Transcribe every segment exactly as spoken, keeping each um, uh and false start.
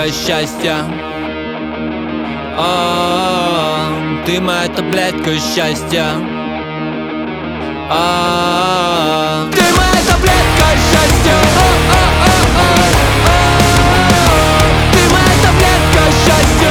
таблетка счастья. А, ты моя таблетка счастья. А, ты моя таблетка счастья. Ты моя таблетка счастья.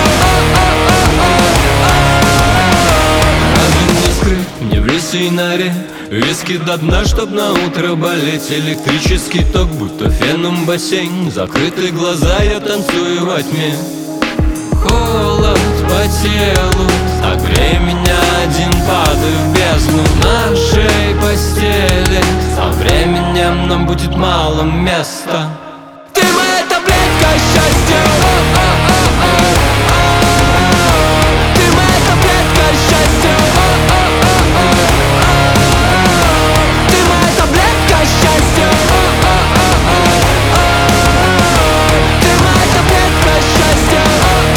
Один не скрыт, не в лесу и норе. Виски до дна, чтоб на утро болеть. Электрический ток, будто феном бассейн. Закрытые глаза, я танцую во тьме. Холод по телу, согрей меня один, падаю в бездну нашей постели. Со временем нам будет мало места. Ты моя таблетка счастья. Ты моя таблетка счастья. Ты моя таблетка счастья. Ты моя таблетка счастья.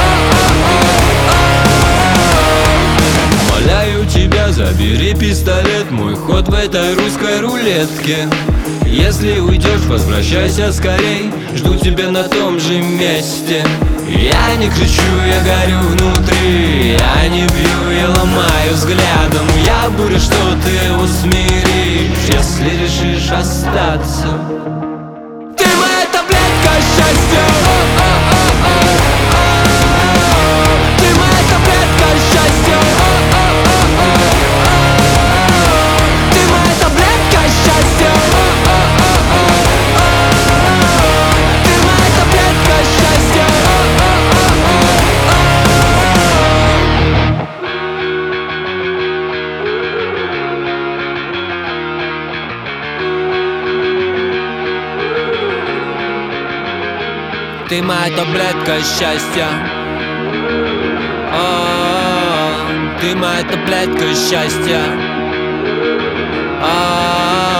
Умоляю тебя, забери пистолет, мой ход в этой русской рулетке. Если уйдешь, возвращайся скорей, жду тебя на том же месте. Я не кричу, я горю внутри, я не бью, я ломаю взглядом. Я буря, что ты усмиришь, если решишь остаться. Ты моя таблетка счастья. Ты моя таблетка счастья. Ты моя таблетка счастья. Ты моя таблетка счастья. Ты моя таблетка счастья. А, ты моя таблетка счастья. А,